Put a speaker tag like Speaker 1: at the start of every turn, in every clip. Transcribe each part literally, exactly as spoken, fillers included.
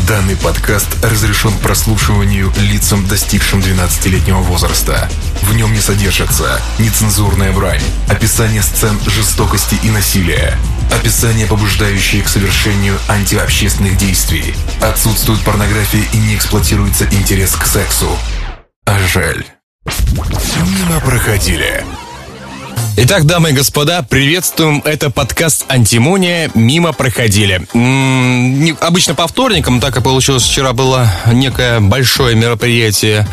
Speaker 1: Данный подкаст разрешен к прослушиванию лицам, достигшим двенадцатилетнего возраста. В нем не содержится нецензурная брань, описание сцен жестокости и насилия, описание, побуждающее к совершению антиобщественных действий. Отсутствует порнография и не эксплуатируется интерес к сексу. А жаль. Мимо проходили.
Speaker 2: Итак, дамы и господа, приветствуем. Это подкаст «Антимония». Мимо проходили. М-м, обычно по вторникам, так и получилось, вчера было некое большое мероприятие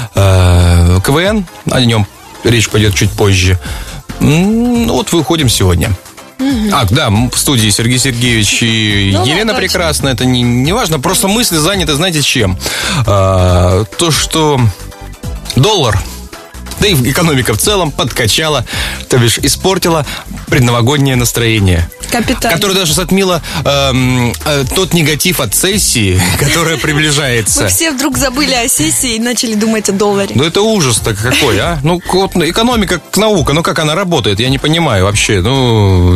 Speaker 2: э, КВН. О нем речь пойдет чуть позже. М-м, ну вот выходим сегодня. Mm-hmm. А, да, в студии Сергей Сергеевич и ну, Елена да, Прекрасная. Это не, не важно, просто мысли заняты, знаете, чем? А, то, что доллар... Да и экономика в целом подкачала, то бишь испортила предновогоднее настроение.
Speaker 3: Капитально.
Speaker 2: Которое даже затмило эм, э, тот негатив от сессии, которая приближается.
Speaker 3: Мы все вдруг забыли о сессии и начали думать о долларе.
Speaker 2: Ну это ужас-то какой, а? Ну вот, экономика, наука, ну как она работает, я не понимаю вообще. Ну,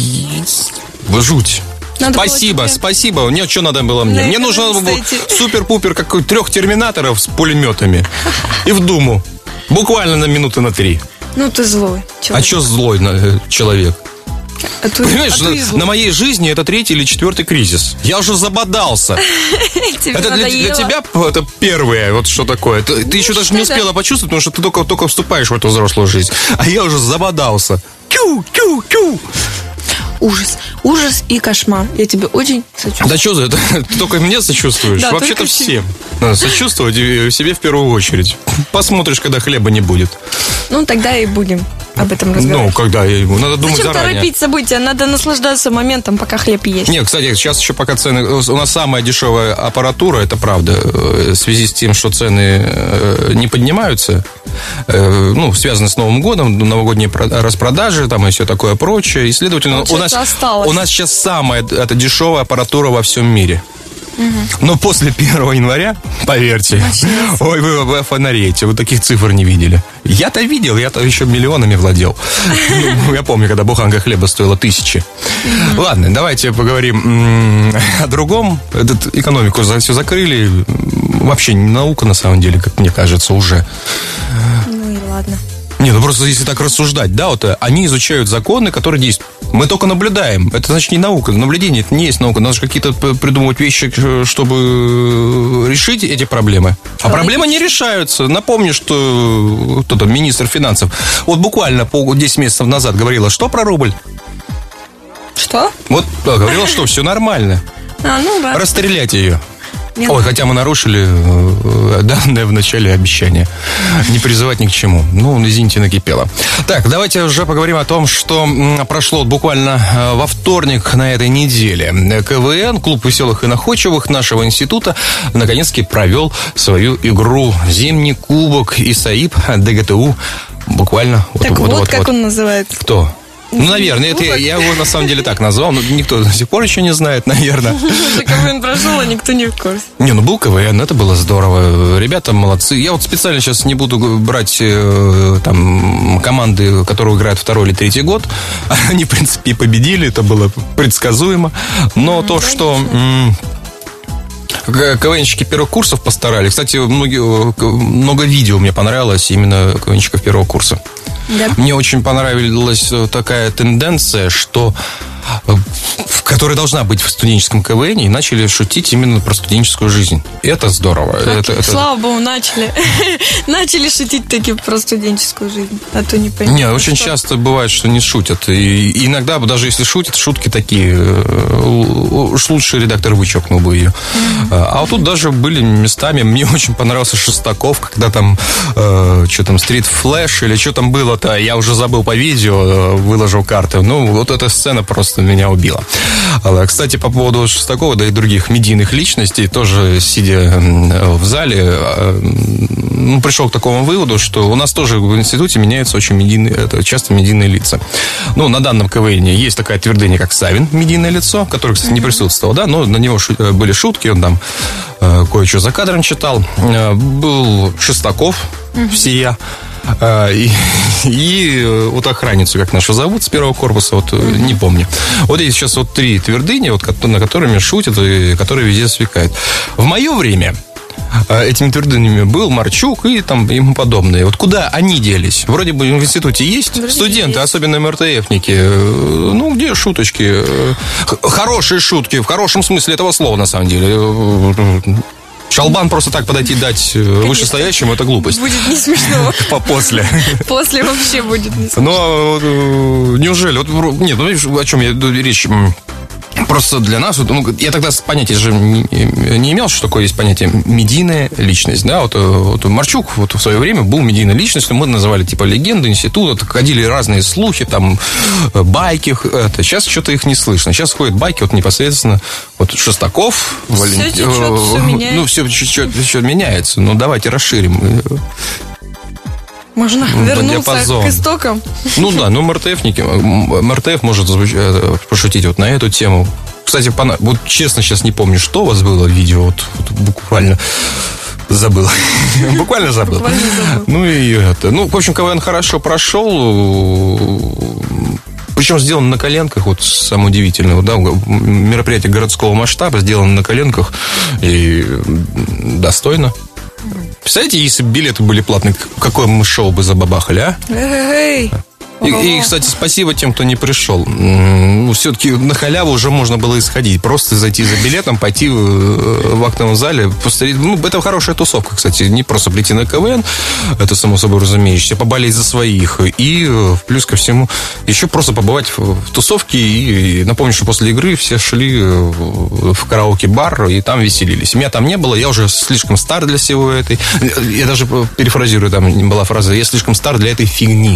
Speaker 2: жуть. Надо спасибо, спасибо. Нет, что надо было мне? Мне нужно супер-пупер какой трех терминаторов с пулеметами и в Думу. Буквально на минуты на три.
Speaker 3: Ну, ты злой
Speaker 2: человек. А что злой человек?
Speaker 3: А ты,
Speaker 2: Понимаешь,
Speaker 3: а
Speaker 2: на, на моей жизни это третий или четвертый кризис. Я уже забодался. Это для, для тебя это первое, вот что такое. Ты, ты еще даже не успела почувствовать, потому что ты только, только вступаешь в эту взрослую жизнь. А я уже забодался. Кю-кю-кю.
Speaker 3: Ужас. Ужас и кошмар. Я тебе очень сочувствую.
Speaker 2: Да что за это? Ты только мне сочувствуешь? Да, вообще-то всем. Надо сочувствовать себе в первую очередь. Посмотришь, когда хлеба не будет.
Speaker 3: Ну, тогда и будем об этом разговаривать.
Speaker 2: Ну, когда я ему. Надо думать
Speaker 3: Зачем
Speaker 2: заранее.
Speaker 3: Зачем торопить события? Надо наслаждаться моментом, пока хлеб есть.
Speaker 2: Нет, кстати, сейчас еще пока цены... У нас самая дешевая аппаратура, это правда. В связи с тем, что цены не поднимаются, ну, связано с Новым годом, новогодние распродажи, там и все такое прочее. И, следовательно, у нас, у нас сейчас самая это дешевая аппаратура во всем мире. Угу. Но после первого января, поверьте, начнется. Ой, вы, вы фонареете, вы таких цифр не видели. Я-то видел, я-то еще миллионами владел. Я помню, когда буханка хлеба стоила тысячи. Ладно, давайте поговорим о другом. Этот экономику все закрыли. Вообще не наука, на самом деле, как мне кажется, уже.
Speaker 3: Ну и ладно.
Speaker 2: Не, ну просто если так рассуждать, да, вот они изучают законы, которые действуют. Мы только наблюдаем. Это значит не наука. Наблюдение это не есть наука. Надо же какие-то придумывать вещи, чтобы решить эти проблемы. А проблемы не решаются. Напомню, что кто там, министр финансов, вот буквально десять месяцев назад говорила, что про рубль?
Speaker 3: Что?
Speaker 2: Вот, да, говорила, что все нормально.
Speaker 3: А, ну да.
Speaker 2: Расстрелять ее.
Speaker 3: Не
Speaker 2: Ой,
Speaker 3: надо.
Speaker 2: Хотя мы нарушили данное в начале обещание. Не призывать ни к чему. Ну, извините, накипело. Так, давайте уже поговорим о том, что прошло буквально во вторник на этой неделе. КВН, клуб веселых и находчивых нашего института, наконец-таки провел свою игру. Зимний кубок ИСАИП ДГТУ. Буквально.
Speaker 3: Так вот, вот, вот как вот. Он называется.
Speaker 2: Кто? Ну, наверное, это я, я его на самом деле так назвал, но никто до сих пор еще не знает, наверное.
Speaker 3: КВН прошел, а никто не в курсе.
Speaker 2: Не, ну был КВН, это было здорово. Ребята молодцы. Я вот специально сейчас не буду брать там команды, которые играют второй или третий год. Они, в принципе, победили, это было предсказуемо. Но mm, то, конечно. что... М- КВНщики первых курсов постарались. Кстати, многие, много видео мне понравилось именно КВНщиков первого курса. Да. Мне очень понравилась такая тенденция, что которая должна быть в студенческом КВН, и начали шутить именно про студенческую жизнь. Это здорово. Это, это...
Speaker 3: Слава богу, начали. Начали шутить таки про студенческую жизнь. А то не понимаю.
Speaker 2: Нет, очень что? часто бывает, что не шутят. И иногда, даже если шутят, шутки такие, уж лучше редактор вычеркнул бы ее. Mm-hmm. А вот тут даже были местами. Мне очень понравился Шестаков, когда там э, что там, Street Flash или что там было-то, я уже забыл по видео, выложил карты. Ну, вот эта сцена просто меня убила. Кстати, по поводу Шестакова, да и других медийных личностей, тоже сидя в зале, ну, пришел к такому выводу, что у нас тоже в институте меняются очень медийные, это часто медийные лица. Ну, на данном КВН есть такое твердыня, как Савин, медийное лицо, которое, кстати, не присутствовал, да, но на него были шутки, он там кое-что за кадром читал. Был Шестаков, всея. И, и вот охранницу, как нашу зовут, с первого корпуса, вот не помню. Вот есть сейчас вот три твердыни, вот, на которыми шутят и которые везде сверкают. В мое время этими твердынями был Марчук и там ему подобные. Вот куда они делись? Вроде бы в институте есть Вроде студенты, есть. Особенно эм эр тэ эфники. Ну, где шуточки? Хорошие шутки, в хорошем смысле этого слова, на самом деле. Шалбан просто так подойти дать Конечно. Вышестоящему — это глупость.
Speaker 3: Будет не смешно.
Speaker 2: После.
Speaker 3: После вообще будет не смешно.
Speaker 2: Но неужели? Вот, нет, ну, о чем я речь? Просто для нас, ну, я тогда понятия же не, не имел, что такое есть понятие медийная личность, да, вот, вот Марчук вот в свое время был медийной личностью, мы называли типа легенды института, ходили разные слухи, там, байки, это, сейчас что-то их не слышно, сейчас ходят байки вот непосредственно, вот Шестаков,
Speaker 3: все
Speaker 2: Вален...
Speaker 3: течет, все меняется.
Speaker 2: Ну, все чуть-чуть меняется, но давайте расширим.
Speaker 3: Можно вернуться к истокам.
Speaker 2: Ну да, ну эм эр тэ эфники, эм эр тэ эф может пошутить вот на эту тему. Кстати, вот честно сейчас не помню, что у вас было в видео, вот, вот буквально забыл. Буквально забыл.
Speaker 3: Буквально забыл.
Speaker 2: Ну и это. Ну, в общем, КВН хорошо прошел. Причем сделан на коленках, вот самое удивительное, да, мероприятие городского масштаба сделано на коленках и достойно. Представляете, если бы билеты были платные, какое мы шоу бы забабахали, а?
Speaker 3: Эй!
Speaker 2: И, и, кстати, спасибо тем, кто не пришел. Ну, все-таки на халяву уже можно было исходить. Просто зайти за билетом, пойти в, в актовом зале, посмотреть. Ну, это хорошая тусовка, кстати. Не просто прийти на КВН, это само собой разумеется, поболеть за своих. И плюс ко всему, еще просто побывать в, в тусовке. И, и напомню, что после игры все шли в караоке-бар и там веселились. Меня там не было, я уже слишком стар для всего этой. Я даже перефразирую, там была фраза: я слишком стар для этой фигни.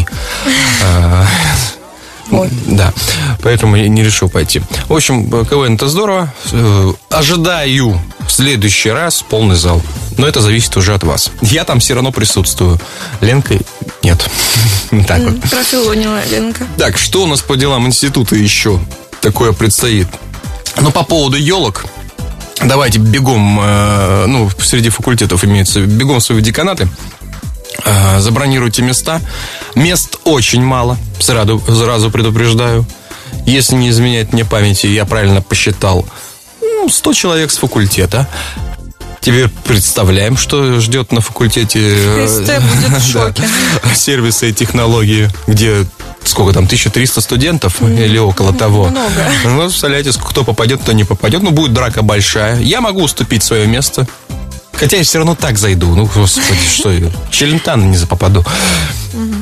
Speaker 2: Вот. Да, поэтому я не решил пойти. В общем, КВН — это здорово. Ожидаю в следующий раз полный зал. Но это зависит уже от вас. Я там все равно присутствую. Ленка нет. Так вот.
Speaker 3: Профилонила Ленка.
Speaker 2: Так, что у нас по делам института еще такое предстоит? Ну, по поводу елок. Давайте бегом, ну, среди факультетов имеется, бегом в свои деканаты. Забронируйте места. Мест очень мало, сразу, сразу предупреждаю. Если не изменяет мне памяти, я правильно посчитал, сто человек с факультета. Теперь представляем, что ждет на факультете
Speaker 3: Христе будет в шоке.
Speaker 2: Да, сервисы и технологии, где сколько там, тысяча триста студентов mm, или около того.
Speaker 3: Много.
Speaker 2: Ну, представляете, кто попадет, кто не попадет. Ну, будет драка большая. Я могу уступить свое место. Хотя я все равно так зайду. Ну, господи, что я. Челентано не запопаду. Mm-hmm.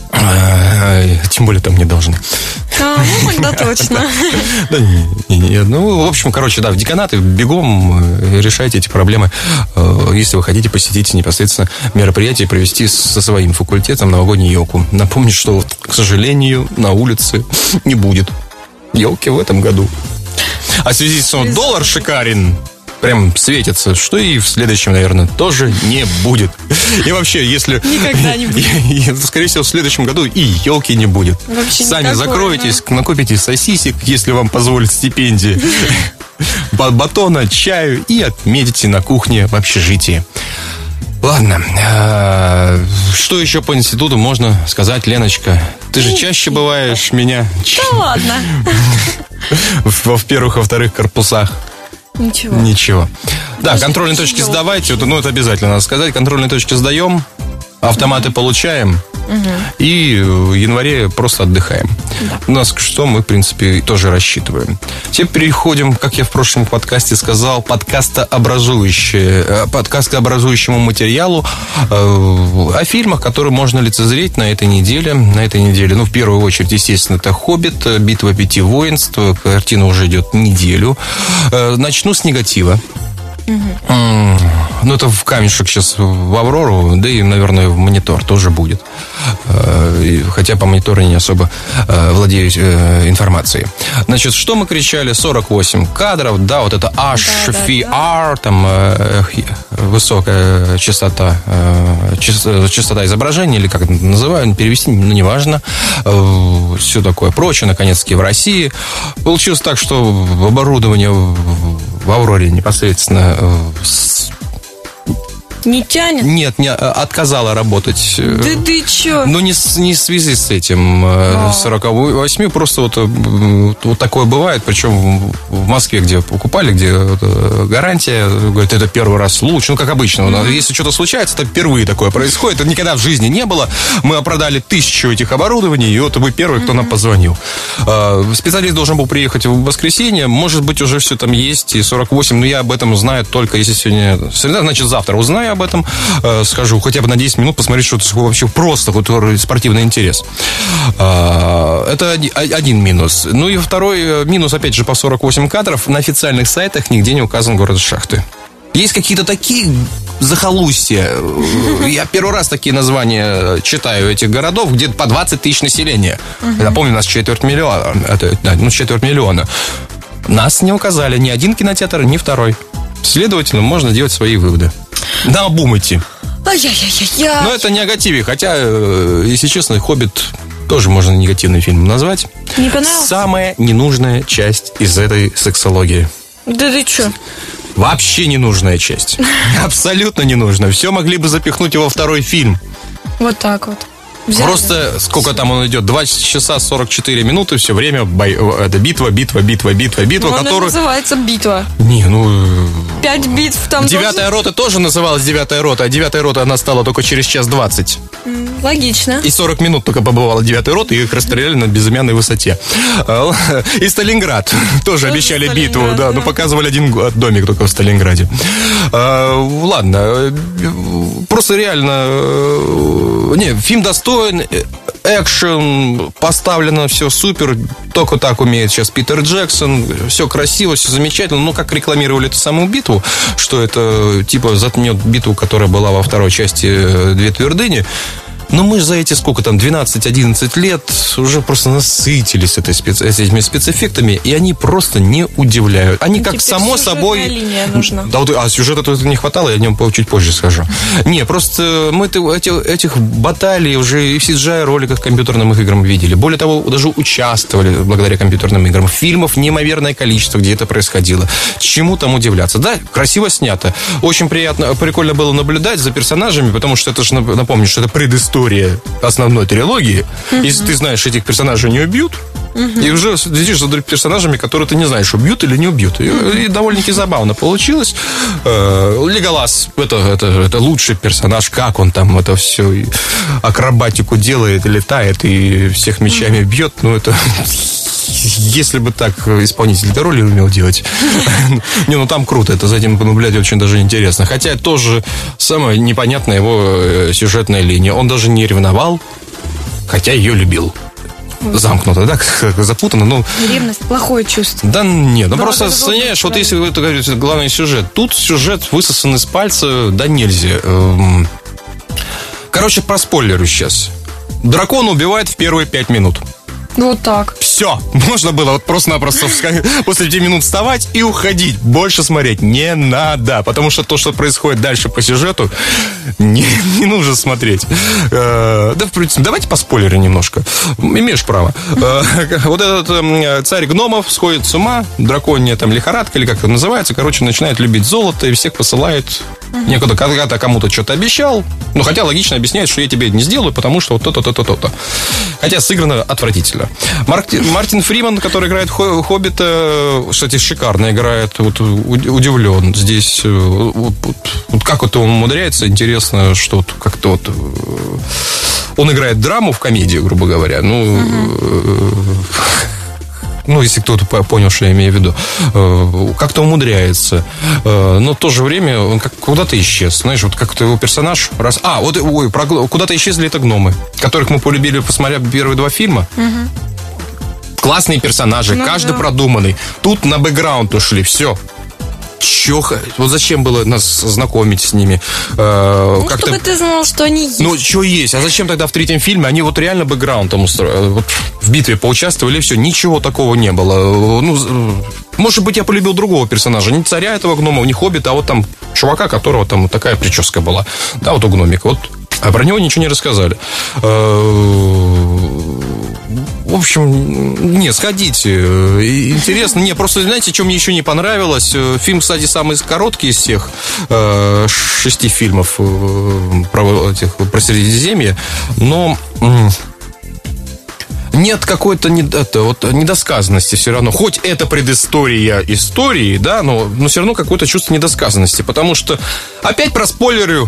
Speaker 2: А, тем более там не должны.
Speaker 3: А, ну, тогда точно.
Speaker 2: Да, не, не, ну, в общем, короче, да, в деканаты бегом решайте эти проблемы, если вы хотите посетить непосредственно мероприятие и провести со своим факультетом новогоднюю елку. Напомню, что, к сожалению, на улице не будет елки в этом году. А в связи с тем, доллар шикарен, прям светится, что и в следующем, наверное, тоже не будет. И вообще, если...
Speaker 3: Никогда не будет.
Speaker 2: Скорее всего, в следующем году и елки не будет.
Speaker 3: Вообще
Speaker 2: сами
Speaker 3: никакой,
Speaker 2: закроетесь,
Speaker 3: да.
Speaker 2: накупите сосисек, если вам позволят стипендии, батона, чаю и отметите на кухне в общежитии. Ладно, что еще по институту можно сказать, Леночка? Ты же чаще бываешь меня...
Speaker 3: Да ладно.
Speaker 2: Во первых, во вторых корпусах.
Speaker 3: Ничего.
Speaker 2: Ничего. Да,
Speaker 3: Даже
Speaker 2: контрольные точки сдавайте. Ну, это обязательно надо сказать. Контрольные точки сдаем, автоматы получаем. Угу. И в январе просто отдыхаем. Да. У нас что мы, в принципе, тоже рассчитываем. Теперь переходим, как я в прошлом подкасте сказал, подкастообразующее, подкастообразующему материалу о фильмах, которые можно лицезреть на этой неделе. На этой неделе, ну, в первую очередь, естественно, это «Хоббит», «Битва пяти воинств». Картина уже идет неделю. Начну с негатива. Угу. Ну, это в камешек сейчас в «Аврору», да и, наверное, в «Монитор» тоже будет. Хотя по «Монитору» не особо владею информацией. Значит, что мы кричали? сорок восемь кадров, да, вот это эйч эф ар, там высокая частота, частота изображения, или как это называют, перевести, ну, неважно. Все такое прочее, наконец-таки, в России. Получилось так, что оборудование в «Авроре» непосредственно
Speaker 3: Не тянет?
Speaker 2: Нет, не, отказала работать.
Speaker 3: Да ты чё?
Speaker 2: Ну, не, не в связи с этим, а. сорок восемь, просто вот, вот такое бывает, причем в Москве, где покупали, где гарантия, говорит, это первый раз случай, ну, как обычно. Mm-hmm. Если что-то случается, это впервые такое происходит, это никогда в жизни не было. Мы продали тысячу этих оборудований, и вот вы первый, кто mm-hmm. нам позвонил. Специалист должен был приехать в воскресенье, может быть, уже все там есть, и сорок восемь, но я об этом знаю только, если сегодня среда, значит, завтра узнаю об этом, э, скажу, хотя бы на десять минут посмотреть, что это вообще просто вот, спортивный интерес. Э, это один, один минус. Ну и второй минус, опять же, по сорок восемь кадров. На официальных сайтах нигде не указан город Шахты. Есть какие-то такие захолустья. Я первый раз такие названия читаю этих городов, где по двадцать тысяч населения. Uh-huh. Я помню, у нас четверть миллиона. Это, ну, четверть миллиона. Нас не указали ни один кинотеатр, ни второй. Следовательно, можно делать свои выводы. На обум идти.
Speaker 3: Ай-яй-яй-яй.
Speaker 2: Но это негативе. Хотя, если честно, «Хоббит» тоже можно негативным фильмом назвать.
Speaker 3: Не понравился?
Speaker 2: Самая ненужная часть из этой сексологии.
Speaker 3: Да ты чё?
Speaker 2: Вообще ненужная часть. Абсолютно ненужная. Все могли бы запихнуть его во второй фильм.
Speaker 3: Вот так вот. Взяли.
Speaker 2: Просто сколько там он идет? два часа сорок четыре минуты, все время бой... это битва, битва, битва, битва, битва,
Speaker 3: ну,
Speaker 2: которую...
Speaker 3: называется битва.
Speaker 2: Не, ну...
Speaker 3: Пять битв там...
Speaker 2: Девятая должен... рота тоже называлась девятая рота, а девятая рота она стала только через час двадцать.
Speaker 3: Логично.
Speaker 2: И сорок минут только побывала девятая рота, и их расстреляли на безымянной высоте. И Сталинград тоже, тоже обещали битву, да, да, но показывали один домик только в Сталинграде. Ладно, просто реально... Не, фильм достоин. Экшен, поставлено все супер. Только так умеет сейчас Питер Джексон. Все красиво, все замечательно. Но как рекламировали эту самую битву, что это типа затмет битву, которая была во второй части «Две твердыни». Но мы же за эти сколько там, двенадцать-одиннадцать лет уже просто насытились этой специ... этими спецэффектами, и они просто не удивляют. Они ну, как само собой...
Speaker 3: Линия нужна.
Speaker 2: Да, вот, а сюжета тут не хватало, я о нем чуть позже скажу. Не, просто мы эти, этих баталий уже и в си джи ай-роликах компьютерным играм видели. Более того, даже участвовали благодаря компьютерным играм. Фильмов неимоверное количество, где это происходило. Чему там удивляться? Да, красиво снято. Очень приятно, прикольно было наблюдать за персонажами, потому что это же, напомню, что это предыстория основной трилогии. Uh-huh. Если ты знаешь, этих персонажей не убьют, uh-huh. и уже следишь за персонажами, которые ты не знаешь, убьют или не убьют. И, uh-huh. и довольно-таки забавно получилось. Леголас это, это, это лучший персонаж, как он там это все акробатику делает, летает и всех мечами uh-huh. бьет. Ну, это... Если бы так исполнитель этой роли умел делать. Не, ну там круто, это за этим понаблюдать очень даже интересно. Хотя тоже самая непонятная его сюжетная линия. Он даже не ревновал, хотя ее любил. Замкнуто, да, запутано, ну...
Speaker 3: Ревность, плохое чувство.
Speaker 2: Да нет, ну просто, знаешь, вот если вы говорите, главный сюжет, тут сюжет высосан из пальца, да нельзя. Короче, проспойлерю сейчас. Дракона убивает в первые пять минут.
Speaker 3: Вот так.
Speaker 2: Все, можно было вот просто-напросто после пяти минут вставать и уходить. Больше смотреть не надо, потому что то, что происходит дальше по сюжету, не, не нужно смотреть. Э, да, в принципе, давайте поспойлерим немножко. Имеешь право. Э, вот этот э, царь гномов сходит с ума, драконья там лихорадка, или как это называется, короче, начинает любить золото и всех посылает некуда, когда-то кому-то что-то обещал. Ну, хотя логично объясняет, что я тебе это не сделаю, потому что вот то-то, то-то, то-то. Хотя сыграно отвратительно. Марти, Мартин Фриман, который играет Хоббита, кстати, шикарно играет. Вот, удивлен здесь. Вот, вот как это он умудряется, интересно, что вот, как-то вот... Он играет драму в комедии, грубо говоря. Ну... Uh-huh. Ну, если кто-то понял, что я имею в виду. Как-то умудряется. Но в то же время он как куда-то исчез. Знаешь, вот как-то его персонаж раз... А, вот ой, про... куда-то исчезли это гномы, которых мы полюбили, посмотрев первые два фильма. Угу. Классные персонажи, ну, каждый да. продуманный. Тут на бэкграунд ушли, все. Чё, вот зачем было нас знакомить с ними? Э,
Speaker 3: ну, как-то... чтобы ты знал, что они есть.
Speaker 2: Ну, что есть? А зачем тогда в третьем фильме? Они вот реально бэкграунд там устроили. Вот в битве поучаствовали, все, ничего такого не было. Ну, может быть, я полюбил другого персонажа. Не царя этого гнома, не хоббита, а вот там чувака, которого там такая прическа была. Да, вот у гномика. Вот. А про него ничего не рассказали. в общем, не, сходите. Интересно. Не, просто, знаете, что мне еще не понравилось? Фильм, кстати, самый короткий из всех э, шести фильмов э, про, этих, про Средиземье, но... Нет какой-то не, это, вот, недосказанности все равно. Хоть это предыстория истории, да, но, но все равно какое-то чувство недосказанности. Потому что, опять про спойлерю,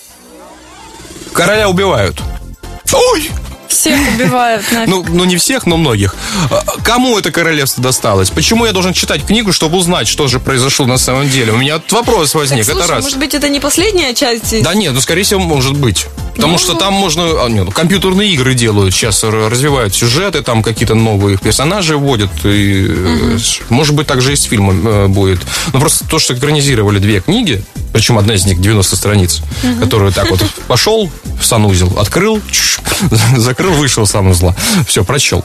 Speaker 2: короля убивают. Ой!
Speaker 3: Всех убивают.
Speaker 2: Ну, ну, не всех, но многих. Кому это королевство досталось? Почему я должен читать книгу, чтобы узнать, что же произошло на самом деле? У меня вот вопрос возник.
Speaker 3: Так, слушай,
Speaker 2: это раз.
Speaker 3: Может быть, это не последняя часть?
Speaker 2: Да нет, ну, скорее всего, может быть. Потому ну, что там можно... А, нет, ну, компьютерные игры делают. Сейчас развивают сюжеты, там какие-то новые персонажи вводят. И, угу. Может быть, так же и с фильмом будет. Но просто то, что экранизировали две книги, причем одна из них девяносто страниц, угу. которую так вот пошел в санузел, открыл, закрыл, вышел с санузла. Все, прочел.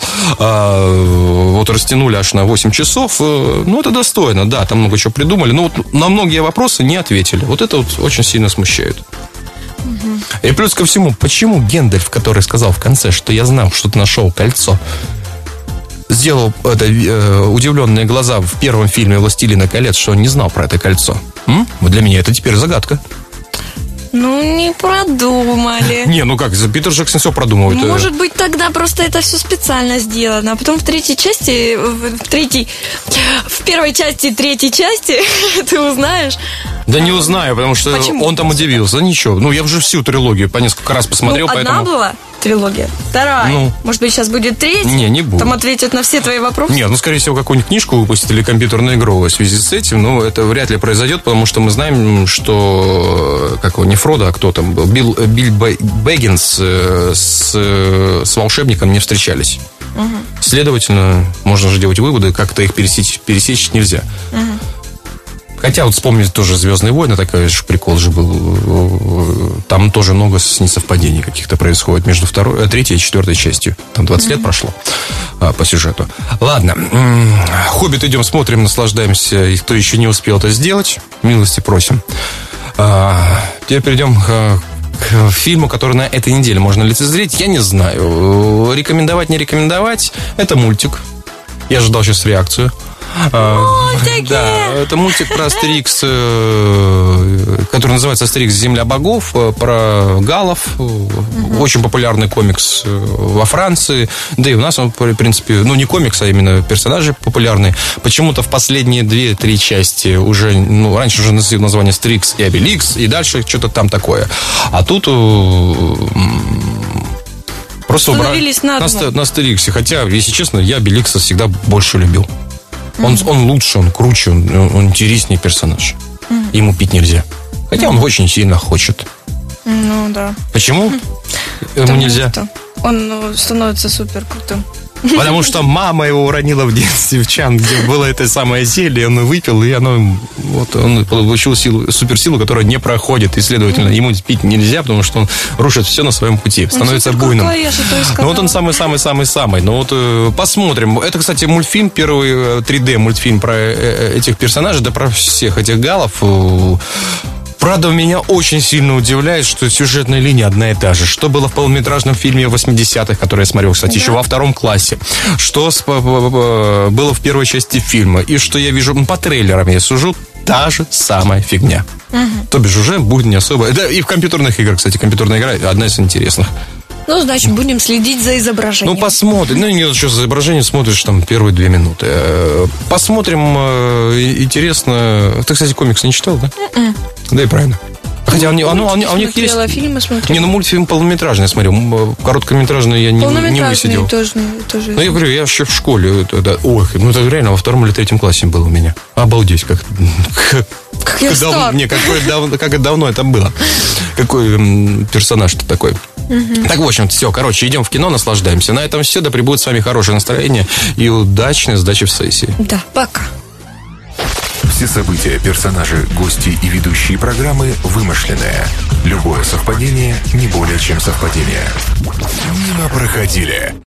Speaker 2: А, вот растянули аж на восемь часов. Ну, это достойно, да, там много чего придумали. Но вот на многие вопросы не ответили. Вот это вот очень сильно смущает. Угу. И плюс ко всему, почему Гендальф, который сказал в конце, что я знал, что ты нашел кольцо, сделал это, э, удивленные глаза в первом фильме «Властелина колец», что он не знал про это кольцо? М? Вот для меня это теперь загадка.
Speaker 3: Ну, не продумали.
Speaker 2: Не, ну как, Питер Джексон все продумывает.
Speaker 3: Может быть, тогда просто это все специально сделано. А потом в третьей части, в третьей, в первой части третьей части ты узнаешь.
Speaker 2: Да не узнаю, потому что Почему? он там удивился. Ничего, ну я уже всю трилогию по несколько раз посмотрел,
Speaker 3: ну,
Speaker 2: поэтому...
Speaker 3: одна была трилогия, вторая. Ну, может быть, сейчас будет третья?
Speaker 2: Не, не будет.
Speaker 3: Там ответят на все твои вопросы?
Speaker 2: Нет, ну, скорее всего, какую-нибудь книжку выпустят или компьютерную игру в связи с этим. Но это вряд ли произойдет, потому что мы знаем, что... Как его, не Фродо, а кто там был? Билл, Билл Бэггинс с, с волшебником не встречались. Угу. Следовательно, можно же делать выводы, как-то их пересечь, пересечь нельзя. Угу. Хотя вот вспомнить тоже «Звездные войны», такой же прикол же был. Там тоже много несовпадений каких-то происходит между второй, третьей и четвертой частью. Там двадцать mm-hmm. лет прошло а, по сюжету. Ладно, «Хоббит» идем, смотрим, наслаждаемся. И кто еще не успел это сделать, милости просим. А, теперь перейдем к, к фильму, который на этой неделе можно лицезреть. Я не знаю, рекомендовать, не рекомендовать. Это мультик. Я ожидал сейчас реакцию.
Speaker 3: Мультики!
Speaker 2: Да, это мультик про Астерикс, который называется «Астерикс. Земля богов», про галлов. Угу. Очень популярный комикс во Франции. Да и у нас он, в принципе, ну не комикс, а именно персонажи популярные. Почему-то в последние две-три части уже, ну, раньше уже носил название «Астерикс» и «Обеликс», и дальше что-то там такое. А тут... Просто убрали на, на Астериксе. Хотя, если честно, я Обеликса всегда больше любил. Он, mm-hmm. он лучше, он круче, он, он интереснее персонаж. Mm-hmm. Ему пить нельзя. Хотя mm-hmm. он очень сильно хочет.
Speaker 3: Ну да.
Speaker 2: Почему? Mm-hmm. Ему
Speaker 3: Потому
Speaker 2: нельзя.
Speaker 3: Что он ну, становится супер крутым.
Speaker 2: Потому что мама его уронила в детстве в чан, где было это самое зелье, он выпил, и оно, вот, он получил силу, суперсилу, которая не проходит. И, следовательно, ему пить нельзя, потому что он рушит все на своем пути, становится
Speaker 3: ну,
Speaker 2: буйным.
Speaker 3: Ну
Speaker 2: вот он самый-самый-самый-самый. Ну вот э, посмотрим. Это, кстати, мультфильм, первый три дэ мультфильм про э, этих персонажей, да про всех этих галлов. Э, Правда, меня очень сильно удивляет, что сюжетная линия одна и та же. Что было в полнометражном фильме восьмидесятых, который я смотрел, кстати, да. еще во втором классе. Что с, было в первой части фильма. И что я вижу, ну, по трейлерам я сужу, та же самая фигня. Угу. То бишь уже будет не особо... Да, и в компьютерных играх, кстати, компьютерная игра одна из интересных.
Speaker 3: Ну, значит, будем следить за изображением.
Speaker 2: Ну, посмотрим. Ну, не что за изображение, смотришь там первые две минуты. Посмотрим. Интересно. Ты, кстати, комикс не читал, да? Mm-mm. Да и правильно. Хотя ну, оно, оно, у них есть...
Speaker 3: фильмы смотрела.
Speaker 2: Не, ну мультфильм полнометражный я смотрел. Короткометражный я не, не высидел.
Speaker 3: Тоже, тоже.
Speaker 2: Ну, я говорю, я еще в школе. Да, ой, ну это реально во втором или третьем классе было у меня. Обалдеть, как...
Speaker 3: Как я стар.
Speaker 2: Не, какое давно, как давно это было. Какой м, персонаж-то такой. Угу. Так, в общем, все, короче, идем в кино, наслаждаемся. На этом все, да пребудет с вами хорошее настроение и удачной сдачи в сессии.
Speaker 3: Да, пока.
Speaker 1: Все события, персонажи, гости и ведущие программы вымышленные. Любое совпадение не более чем совпадение. Мимо проходили.